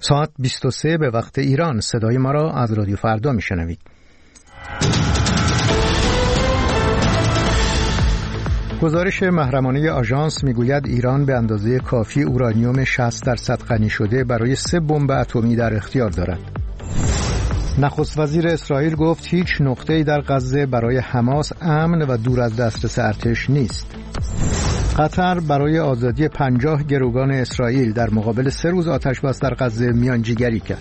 ساعت 23 به وقت ایران. صدای ما را از رادیو فردا میشنوید. گزارش محرمانه آژانس میگوید ایران به اندازه کافی اورانیوم 60% غنی شده برای 3 بمب اتمی در اختیار دارد. نخست وزیر اسرائیل گفت هیچ نقطه‌ای در غزه برای حماس امن و دور از دسترس ارتش نیست. قطر برای آزادی 50 گروگان اسرائیل در مقابل 3 روز آتش‌بس در غزه میانجیگری کرد.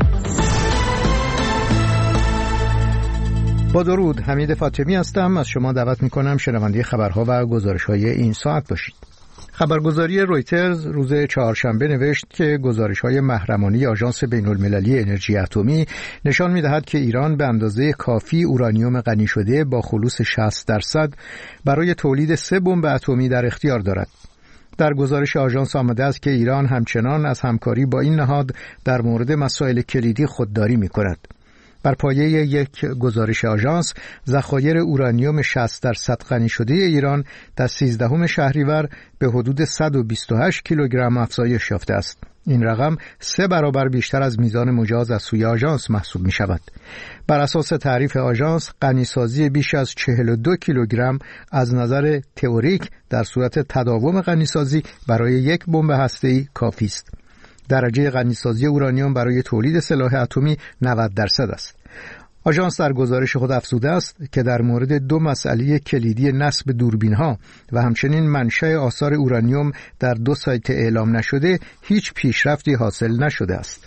با درود، حمید فاطمی هستم. از شما دعوت می‌کنم شنونده خبرها و گزارش‌های این ساعت باشید. خبرگزاری رویترز روز چهارشنبه نوشت که گزارش‌های محرمانه آژانس بین‌المللی انرژی اتمی نشان می‌دهد که ایران به اندازه کافی اورانیوم غنی شده با خلوص 60% برای تولید 3 بمب اتمی در اختیار دارد. در گزارش آژانس آمده است که ایران همچنان از همکاری با این نهاد در مورد مسائل کلیدی خودداری می‌کند. بر پایه یک گزارش آژانس، ذخایر اورانیوم 60% غنی شده ایران در 13 شهریور به حدود 128 کیلوگرم افزایش یافته است. این رقم 3 برابر بیشتر از میزان مجاز از سوی آژانس محسوب می شود. بر اساس تعریف آژانس، غنیسازی بیش از 42 کیلوگرم از نظر تئوریک در صورت تداوم غنیسازی برای یک بمب هسته‌ای کافی است. درجه غنیسازی اورانیوم برای تولید سلاح اتمی 90% است. آژانس در گزارش خود افزوده است که در مورد 2 مسئله کلیدی نصب دوربین‌ها و همچنین منشأ آثار اورانیوم در 2 سایت اعلام نشده هیچ پیشرفتی حاصل نشده است.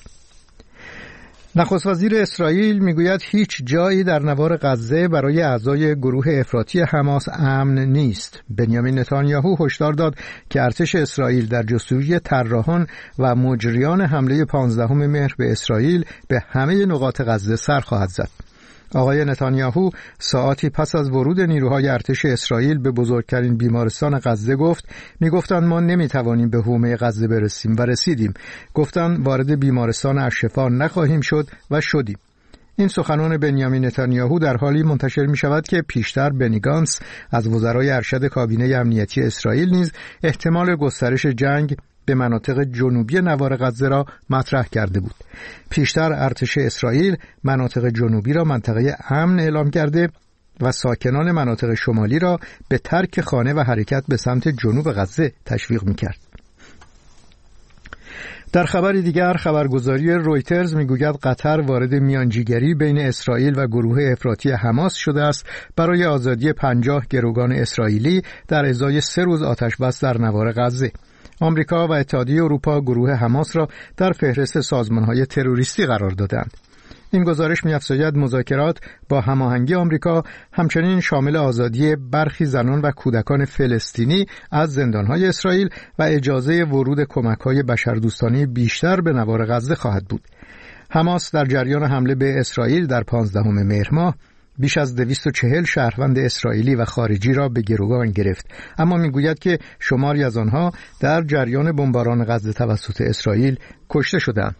نخست وزیر اسرائیل میگوید هیچ جایی در نوار غزه برای اعضای گروه افراطی حماس امن نیست. بنیامین نتانیاهو هشدار داد که ارتش اسرائیل در جستجوی طراحان و مجریان حمله 15 مهر به اسرائیل به همه نقاط غزه سر خواهد زد. آقای نتانیاهو ساعاتی پس از ورود نیروهای ارتش اسرائیل به بزرگترین بیمارستان غزه میگفتند ما نمیتوانیم به حومه غزه برسیم و رسیدیم. گفتند وارد بیمارستان الشفا نخواهیم شد و شدیم. این سخنان بنیامین نتانیاهو در حالی منتشر می شود که پیشتر بنی گانتس از وزرای ارشد کابینه امنیتی اسرائیل نیز احتمال گسترش جنگ به مناطق جنوبی نوار غزه را مطرح کرده بود. پیشتر ارتش اسرائیل مناطق جنوبی را منطقه امن اعلام کرده و ساکنان مناطق شمالی را به ترک خانه و حرکت به سمت جنوب غزه تشویق می‌کرد. در خبری دیگر، خبرگزاری رویترز میگوید قطر وارد میانجیگری بین اسرائیل و گروه افراطی حماس شده است برای آزادی 50 گروگان اسرائیلی در ازای 3 روز آتش‌بس در نوار غزه. آمریکا و اتحادیه اروپا گروه حماس را در فهرست سازمان‌های تروریستی قرار دادند. این گزارش می‌افزاید مذاکرات با هماهنگی آمریکا همچنین شامل آزادی برخی زنان و کودکان فلسطینی از زندان‌های اسرائیل و اجازه ورود کمک‌های بشردوستانه بیشتر به نوار غزه خواهد بود. حماس در جریان حمله به اسرائیل در 15 مهر ماه بیش از 240 شهروند اسرائیلی و خارجی را به گروگان گرفت، اما میگوید که شماری از آنها در جریان بمباران غزه توسط اسرائیل کشته شدند.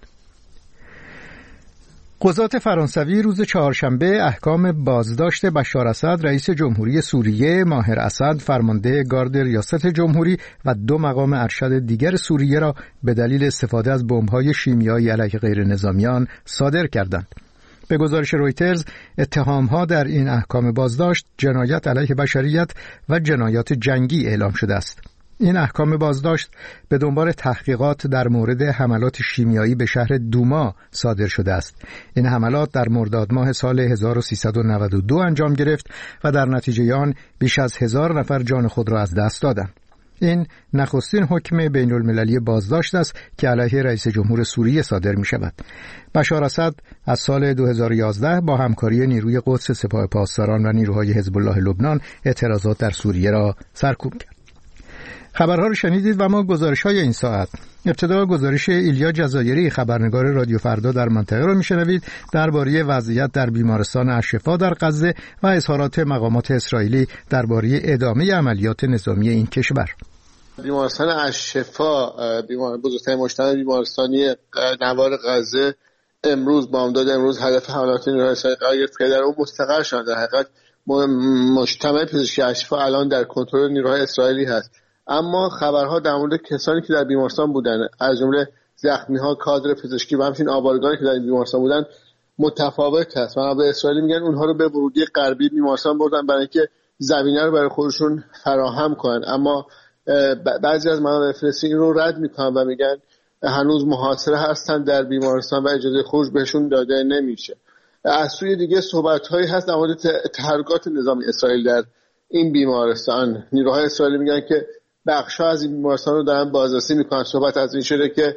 قضات فرانسوی روز چهارشنبه احکام بازداشت بشار اسد رئیس جمهوری سوریه، ماهر اسد فرمانده گارد ریاست جمهوری و 2 مقام ارشد دیگر سوریه را به دلیل استفاده از بمب‌های شیمیایی علیه غیر نظامیان صادر کردند. به گزارش رویترز، اتهام‌ها در این احکام بازداشت جنایت علیه بشریت و جنایات جنگی اعلام شده است. این احکام بازداشت به دنبال تحقیقات در مورد حملات شیمیایی به شهر دوما صادر شده است. این حملات در مرداد ماه سال 1392 انجام گرفت و در نتیجه آن بیش از 1000 نفر جان خود را از دست دادند. این نخستین حکم بین المللی بازداشت است که علیه رئیس جمهور سوریه صادر می شود. بشار اسد از سال 2011 با همکاری نیروی قدس سپاه پاسداران و نیروهای حزب الله لبنان اعتراضات در سوریه را سرکوب کرد. خبرها رو شنیدید و ما گزارش‌های این ساعت. ابتدا گزارش ایلیا جزایری خبرنگار رادیو فردا در منطقه رو میشنوید درباره وضعیت در بیمارستان الشفا در غزه و اظهارات مقامات اسرائیلی درباره ادامه عملیات نظامی این کشور. بیمارستان الشفا، بزرگترین مجتمع بیمارستانی نوار غزه، امروز بامداد امروز هدف حملات نیروهای اسرائیل قرار گرفت که در اون مستقر شدند. در حقیقت مجتمع پزشکی الشفا الان در کنترل نیروهای اسرائیلی هست، اما خبرها در مورد کسانی که در بیمارستان بودند، از جمله زخمی‌ها کادر پزشکی و همچنین آوارگانی که در این بیمارستان بودن متفاوت هست. منابع اسرائیلی میگن اونها رو به ورودی غربی بیمارستان بردن برای اینکه زمینه رو برای خودشون فراهم کنن، اما بعضی از منابع فلسطینی رو رد میکنن و میگن هنوز محاصره هستن در بیمارستان و اجازه خروج بهشون داده نمیشه. از سوی دیگه صحبت‌هایی هست در مورد تحرکات نظامی اسرائیل در این بیمارستان. نیروهای اسرائیلی میگن که بخش‌ها از این بیمارستان رو دارن بازرسی میکنن. صحبت از این شده که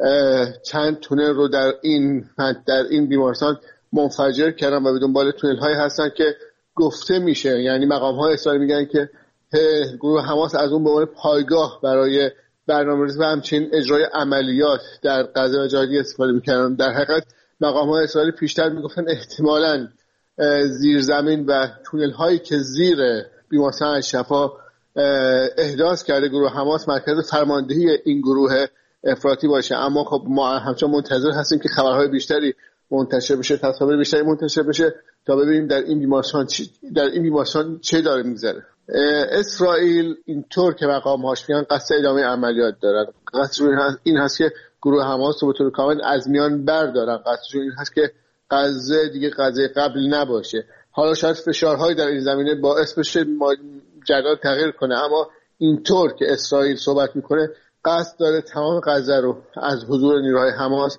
چند تونل رو در این بیمارستان منفجر کردن و به دنبال تونل‌هایی هستن که گفته میشه، یعنی مقام‌های اسرائیل میگن که گروه حماس از اون به عنوان پایگاه برای برنامه‌ریزی و همچنین اجرای عملیات در غزه و جای دیگه استفاده می‌کردن. در حقیقت مقام‌های اسرائیلی پیشتر میگفتن احتمالاً زیرزمین و تونل‌هایی که زیر بیمارستان الشفا احداث کرده گروه حماس مرکز فرماندهی این گروه افراطی باشه. اما خب ما همچنان منتظر هستیم که خبرهای بیشتری منتشر بشه، تصاویر بیشتری منتشر بشه تا ببینیم در این بیمارستان چه داره میگذره. اسرائیل اینطور که مقام‌هاش میگن قصد ادامه عملیات دارن. قصدشون این هست که گروه حماس رو به طور کامل از میان بردارن. قصدشون این هست که غزه دیگه غزه قبل نباشه. حالا شاید فشارهای در این زمینه باعث بشه جریان تغییر کنه، اما اینطور که اسرائیل صحبت میکنه قصد داره تمام غزه رو از حضور نیروهای حماس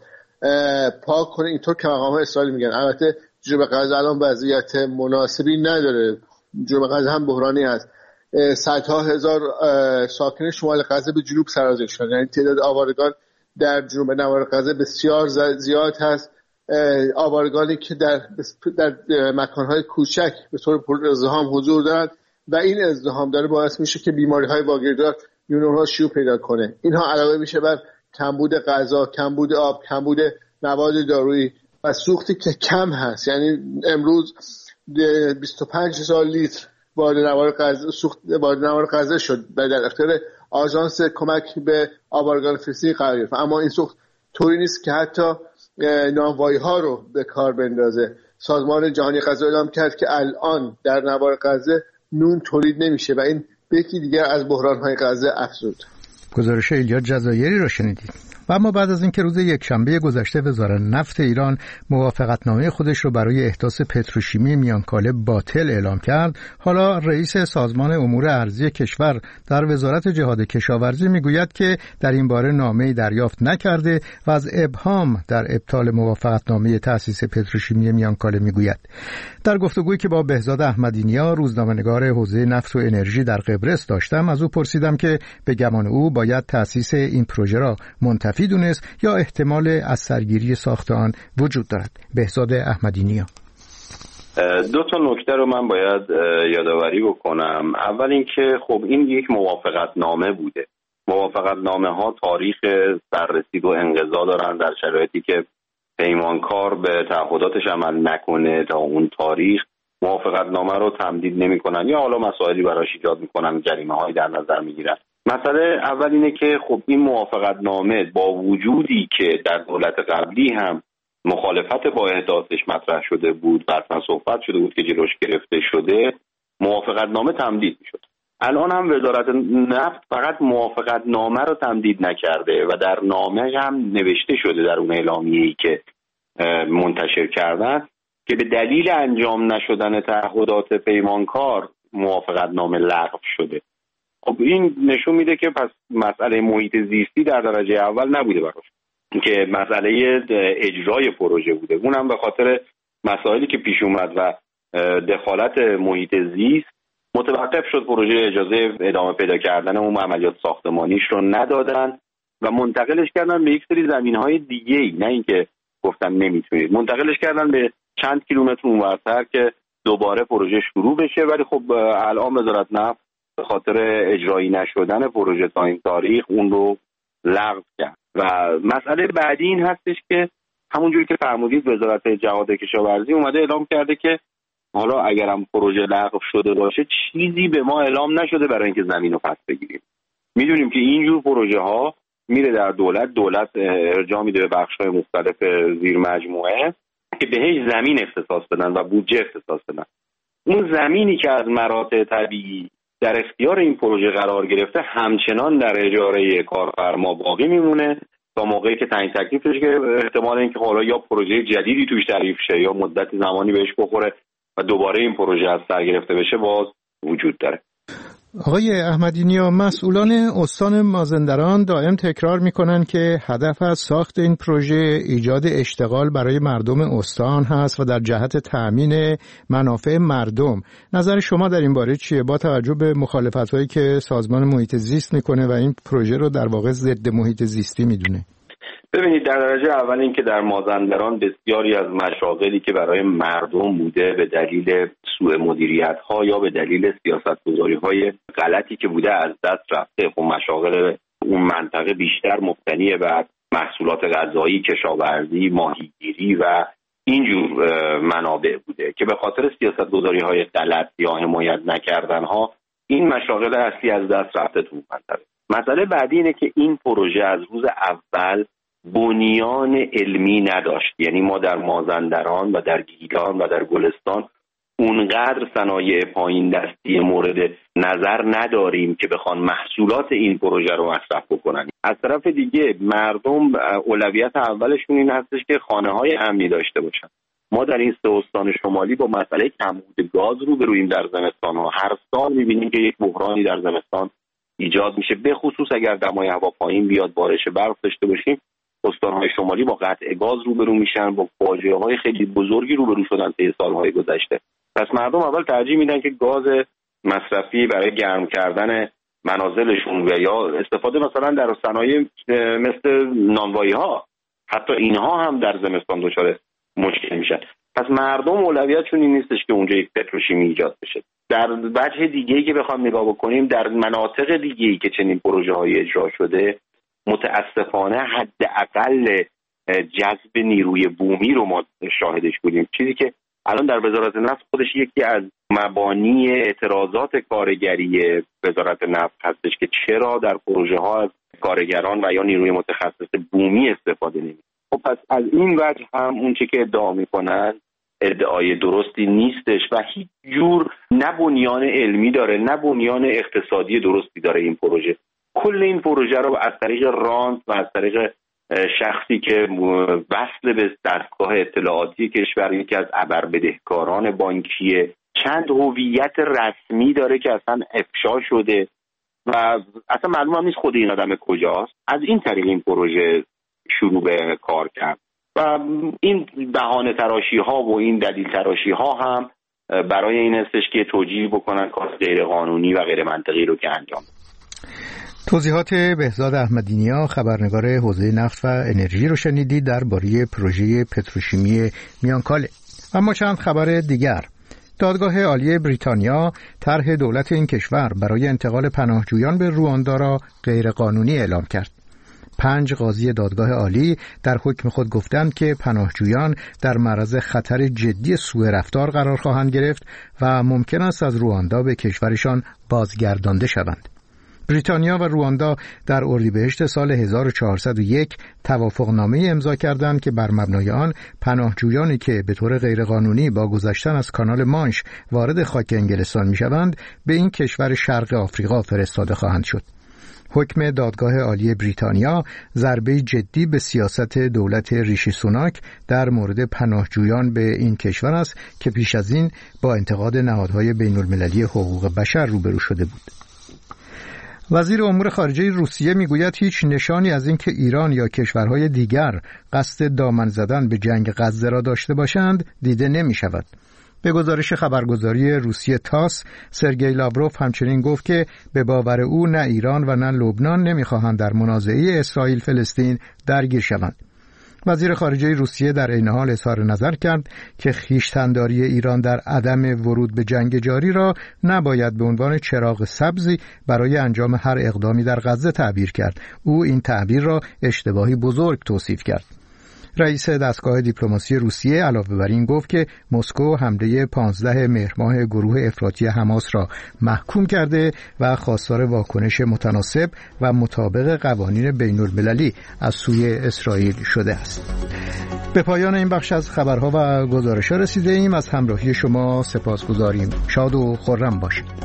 پاک کنه، اینطور که مقام‌های اسرائیل میگن. البته جنوب غزه الان وضعیت مناسبی نداره، جنوب غزه هم بحرانی است. صدها هزار ساکن شمال غزه به جنوب سرازیر شدن، یعنی تعداد آوارگان در جنوب نوار غزه بسیار زیاد هست. آوارگانی که در مکانهای کوچک به طور پر ازدحام حضور دارند و این ازدحام داره باعث میشه که بیماری‌های واگیردار اونها شیوع پیدا کنه. اینها علاوه میشه بر کمبود غذا، کمبود آب، کمبود مواد دارویی و سوختی که کم هست. یعنی امروز 25,000 لیتر وارد نوار غزه شد و در اختیار آژانس کمک به آوارگان فلسطینی قرار گرفت، اما این سوخت طوری نیست که حتی نانوایی‌ها رو به کار بندازه. سازمان جهانی غذا اعلام کرد که الان در نوار غزه نون تولید نمیشه و این به یکی دیگر از بحران‌های غزه افزود. گزارش ایلیا جزایری را شنیدید. و اما بعد از اینکه روز یکشنبه گذشته وزارت نفت ایران موافقتنامه خودش رو برای احداث پتروشیمی میانکاله باطل اعلام کرد، حالا رئیس سازمان امور ارضی کشور در وزارت جهاد کشاورزی میگوید که در این باره نامه‌ای دریافت نکرده و از ابهام در ابطال موافقتنامه تأسیس پتروشیمی میانکاله میگوید. در گفتگویی که با بهزاد احمدی‌نیا روزنامه‌نگار حوزه نفت و انرژی در قبرس داشتم، از او پرسیدم که به گمان او باید تأسیس این پروژه را منتفی دونست یا احتمال از سرگیری ساخت آن وجود دارد. بهزاد احمدی‌نیا: دو تا نکته رو من باید یادآوری بکنم. اول اینکه خب این یک موافقتنامه بوده. موافقتنامه ها تاریخ سررسید و انقضا دارن. در شرایطی که پیمانکار به تعهداتش عمل نکنه تا اون تاریخ موافقتنامه رو تمدید نمی‌کنن یا حالا مسائلی براش ایجاد می‌کنن، جریمه‌هایی در نظر می‌گیرن. مسئله اول اینه که خب این موافقتنامه با وجودی که در دولت قبلی هم مخالفت با احداثش مطرح شده بود و اصلا صحبت شده بود که جلوش گرفته شده، موافقتنامه تمدید می‌شد. الان هم وزارت نفت فقط موافقتنامه رو تمدید نکرده و در نامه هم نوشته شده در اون اعلامیه‌ای که منتشر کردن که به دلیل انجام نشدن تعهدات پیمانکار موافقتنامه لغو شده. خب این نشون میده که پس مسئله محیط زیستی در درجه اول نبوده براش، که مسئله اجرای پروژه بوده. اونم به خاطر مسائلی که پیش اومد و دخالت محیط زیست متوقف شد. پروژه اجازه ادامه پیدا کردن اون عملیات ساختمانیش رو ندادن و منتقلش کردن به یک سری زمینهای دیگه‌ای، نه اینکه گفتن نمیتونید، منتقلش کردن به چند کیلومتر اونورتر که دوباره پروژه شروع بشه. ولی خب الان وزارت نفت به خاطر اجرایی نشدن پروژه تا این تاریخ اون رو لغو کرد. و مسئله بعدی این هستش که همونجوری که فرمودید وزارت جهاد کشاورزی اومده اعلام کرده که حالا اگرم پروژه لغو شده باشه چیزی به ما اعلام نشده برای اینکه زمین رو پس بگیریم. میدونیم که اینجور پروژه ها میره در دولت ارجاع میده به بخش‌های مختلف زیر مجموعه که بهش زمین اختصاص بدن و بودجه اختصاص بدن. اون زمینی که از مراتع طبیعی در اختیار این پروژه قرار گرفته همچنان در اجاره کارفرما باقی میمونه تا موقعی که تعیین تکلیف بشه که احتمال اینکه حالا یا پروژه جدیدی توش تعریف شه یا مدت زمانی بهش بخوره و دوباره این پروژه از سر گرفته بشه باز وجود داره. آقای احمدی‌نیا، مسئولان استان مازندران دائم تکرار میکنن که هدف از ساخت این پروژه ایجاد اشتغال برای مردم استان هست و در جهت تأمین منافع مردم. نظر شما در این باره چیه با توجه به مخالفت‌هایی که سازمان محیط زیست میکنه و این پروژه رو در واقع ضد محیط زیستی میدونه؟ ببینید، در درجه اول این که در مازندران بسیاری از مشاغلی که برای مردم بوده به دلیل سوء مدیریت‌ها یا به دلیل سیاست‌گذاری‌های غلطی که بوده از دست رفته. خب مشاغل اون منطقه بیشتر مبتنی بر محصولات غذایی، کشاورزی، ماهیگیری و اینجور منابع بوده که به خاطر سیاست‌گذاری‌های غلط یا حمایت نکردن‌ها این مشاغل اصلی از دست رفته تو منطقه. مسئله بعدی اینه که این پروژه از روز اول بنیان علمی نداشت. یعنی ما در مازندران و در گیلان و در گلستان اونقدر صنایع پایین دستی مورد نظر نداریم که بخوان محصولات این پروژه رو مصرف بکنن. از طرف دیگه مردم اولویت اولشون این هستش که خانه‌های امنی داشته باشن. ما در این 3 استان شمالی با مسئله کمبود گاز روبرویم در زمستان‌ها. هر سال می‌بینیم که یک بحرانی در زمستان ایجاد میشه، به خصوص اگر دمای هوا پایین بیاد، بارش برف داشته باشیم. استان‌های شمالی با قطع گاز روبرو میشن، با فاجعه‌های خیلی بزرگی روبرو شدن طی سال‌های گذشته. پس مردم اول ترجیح میدن که گاز مصرفی برای گرم کردن منازلشون و یا استفاده مثلا در صنایع مثل نانوایی‌ها، حتی اینها هم در زمستان دچار مشکل میشن. پس مردم اولویتشون این نیستش که اونجا یک پتروشیمی ایجاد بشه. در وجه دیگه‌ای که بخوام نگاه بکنیم، در مناطق دیگه‌ای که چنین پروژه‌های اجرا شده متاسفانه حداقل جذب نیروی بومی رو ما شاهدش بودیم، چیزی که الان در وزارت نفت خودش یکی از مبانی اعتراضات کارگری وزارت نفت هستش که چرا در پروژه ها از کارگران و یا نیروی متخصص بومی استفاده نمیشه. خب پس از این وجه هم اون چه که ادعا میکنن ادعای درستی نیستش و هیچ جور نه بنیان علمی داره نه بنیان اقتصادی درستی داره. این پروژه کل این پروژه رو از طریق رانت و از طریق شخصی که وصل به دستگاه اطلاعاتی کشور، یکی از ابربدهکاران بانکیه، چند هویت رسمی داره که اصلا افشا شده و اصلا معلوم هم نیست خود این آدم کجاست. از این طریق این پروژه شروع به کار کرد و این بهانه تراشی ها و این دلیل تراشی ها هم برای این هستش که توجیه بکنن کار غیر قانونی و غیر منطقی رو که انجام. توضیحات بهزاد احمدی‌نیا، خبرنگار حوزه نفت و انرژی رو شنیدید درباره پروژه پتروشیمی میانکاله. اما چند خبر دیگر. دادگاه عالی بریتانیا طرح دولت این کشور برای انتقال پناهجویان به رواندا را غیرقانونی اعلام کرد. 5 قاضی دادگاه عالی در حکم خود گفتند که پناهجویان در معرض خطر جدی سوء رفتار قرار خواهند گرفت و ممکن است از رواندا به کشورشان بازگردانده شوند. بریتانیا و رواندا در اردیبهشت سال 1401 توافقنامه امضا کردند که بر مبنای آن پناهجویانی که به طور غیرقانونی با گذشتن از کانال مانش وارد خاک انگلستان می‌شوند به این کشور شرق آفریقا فرستاده خواهند شد. حکم دادگاه عالی بریتانیا ضربه جدی به سیاست دولت ریشی سوناک در مورد پناهجویان به این کشور است که پیش از این با انتقاد نهادهای بین‌المللی حقوق بشر روبرو شده بود. وزیر امور خارجه روسیه میگوید هیچ نشانی از اینکه ایران یا کشورهای دیگر قصد دامن زدن به جنگ غزه را داشته باشند دیده نمی شود. به گزارش خبرگزاری روسیه تاس، سرگئی لاوروف همچنین گفت که به باور او نه ایران و نه لبنان نمیخواهند در منازعه اسرائیل فلسطین درگیر شوند. وزیر خارجه روسیه در عین حال اظهار نظر کرد که خویشتن‌داری ایران در عدم ورود به جنگ جاری را نباید به عنوان چراغ سبزی برای انجام هر اقدامی در غزه تعبیر کرد. او این تعبیر را اشتباهی بزرگ توصیف کرد. رئیس دستگاه دیپلماسی روسیه علاوه بر این گفت که مسکو حمله 15 مهر ماه گروه افراطی حماس را محکوم کرده و خواستار واکنش متناسب و مطابق قوانین بین‌المللی از سوی اسرائیل شده است. به پایان این بخش از خبرها و گزارش‌ها رسیده ایم. از همراهی شما سپاسگزاریم. شاد و خرم باشید.